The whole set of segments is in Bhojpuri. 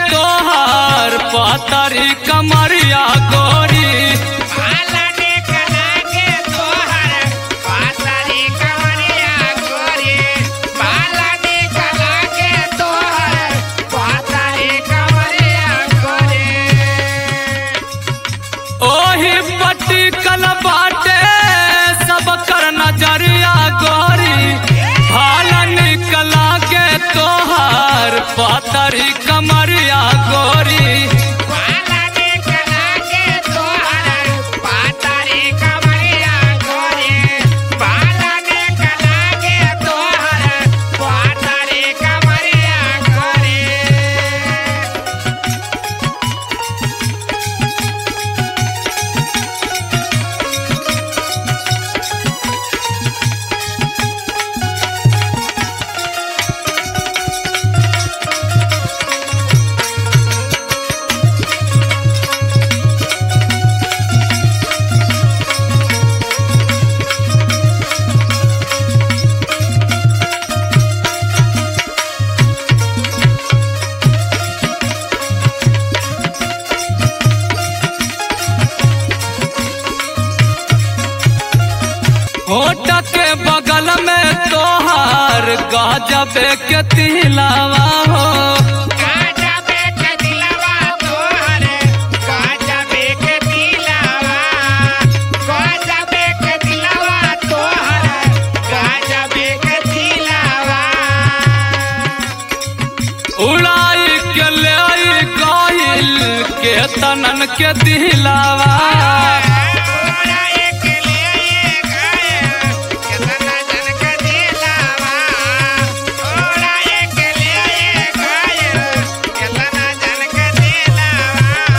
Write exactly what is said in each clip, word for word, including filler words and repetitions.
तोहार पातरी कमरिया गोरी भाला निक लागे तोहर पातरी कमरिया गोरी भाला निक लागे तोहर पातरी कमरिया गोरी ओही पट्टी कल बाटे सब कर नजरिया गोरी भाला निकला के तोहार पातरी कमरिया गोरी भाला निक लागे तोहर पातरी कमरिया गोरी भाला निक लागे तोहर पातरी कमरिया गोरी होठ के बगल में तोहार गजब के तिलावा हो गाजा बेच दिलवा तोहर गाजा बेच दिलवा गाजा बेच दिलवा तोहर गाजा बेच दिलवा उड़ाई के ले गइल के तनन के दिलावा ओरा एक ले गए कितना जन के दिलवा ओरा एक ले गए कितना जन के दिलवा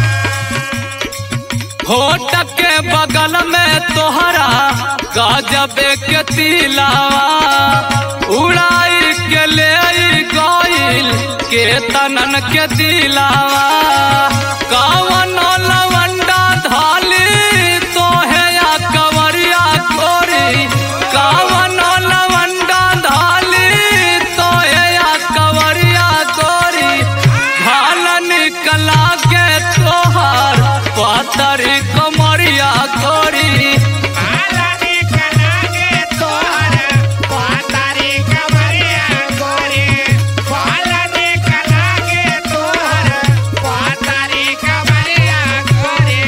होठ के बगल में तोहरा गजब के तिलावा उड़ाई के ले गइल के तनन के दिलावा कवन लवंडा धाली तोहे या कवरिया गोरी कवन लवंडा धाली तोहे या कवरिया गोरी भाल निकला के तोहार पातरी कमरिया गोरी भाला निक लागे तोहर पातरी कमरिया गोरी भाला निक लागे तोहर पातरी कमरिया गोरी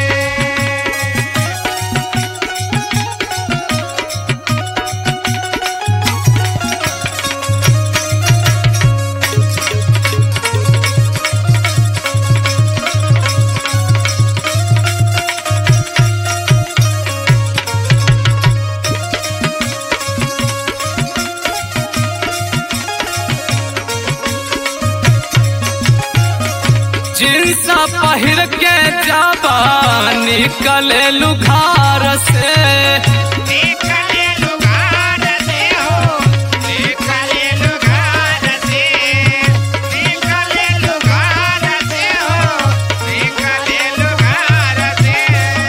जींस पहिर के जाबा निकले लुघार से निकले लुगार से हो निकले लुगार से निकले लुगार से हो निकले लुगार से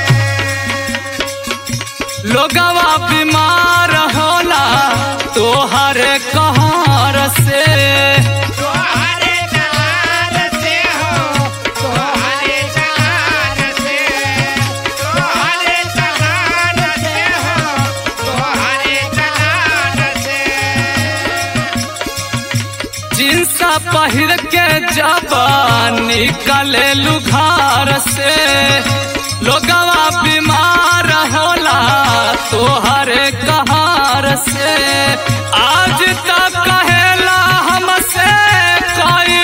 लोगवा बीमार होला तोहरे कहर से तोहरे जलाल से हो तोहरे जलाल से तोहरे जलाल से हो तोहरे जलाल से जींस पहिर के जाबा निकले लुघार से लोगवा बीमार होला तोहरे कहर से आज तक कहेला हमसे कोई